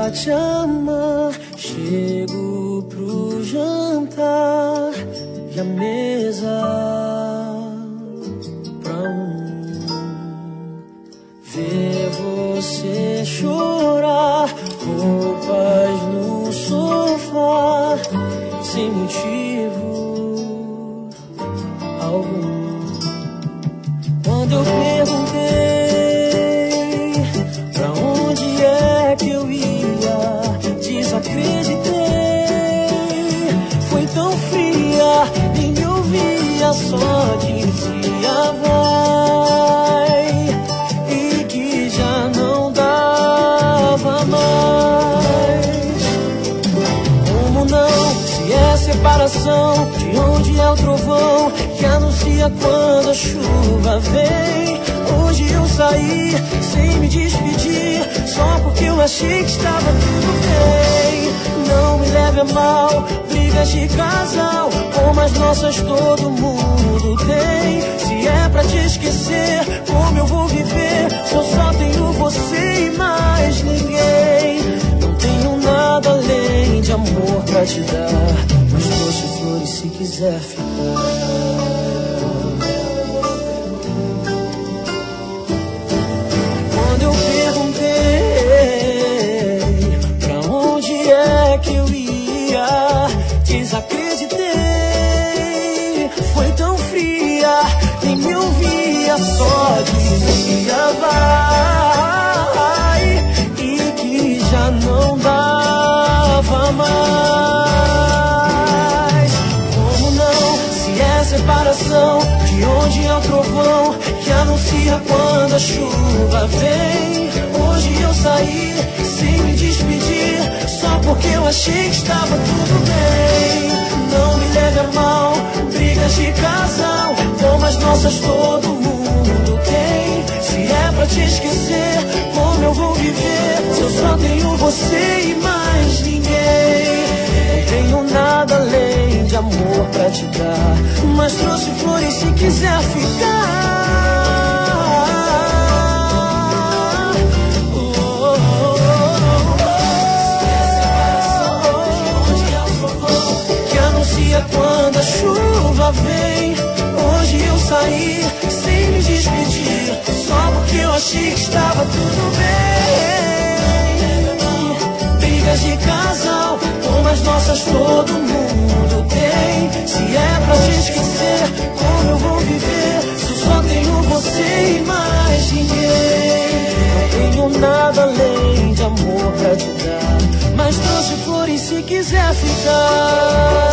pra te amar. Chego pro jantar e a mesa pra ver você chorar, roupas no sofá, sem motivo algum. Quando eu perguntei pra onde é que eu ia, desacreditei. Foi tão fria, nem me ouvia, só dizia vai, e que já não dava mais. Como não, se é separação, de onde é o trovão que anuncia quando a chuva vem? Hoje eu saí sem me despedir, só porque eu achei que estava tudo bem. Não me leve a mal, brigas de casal como as nossas todo mundo tem. Se é pra te esquecer, como eu vou viver se eu só tenho você e mais ninguém? Não tenho nada além de amor pra te dar, mas trouxe flores se quiser ficar. Quando eu perguntei pra onde é que eu ia, desacreditei. Foi tão fria, nem me ouvia, só dizia vai, e que já não dava mais. Como não, se é separação, de onde é o trovão que anuncia quando a chuva vem? Hoje eu saí sem me despedir, só porque eu achei que estava tudo bem. Não me leve a mal, brigas de casal como as nossas todo mundo tem. Se é pra te esquecer, como eu vou viver se eu só tenho você e mais ninguém? Não tenho nada além de amor pra te dar, mas trouxe flores se quiser ficar. Quando a chuva vem, hoje eu saí sem me despedir, só porque eu achei que estava tudo bem. Brigas de casal como as nossas todo mundo tem. Se é pra te esquecer, como eu vou viver se eu só tenho você e mais ninguém? Não tenho nada além de amor pra te dar, mas trouxe flores se quiser ficar.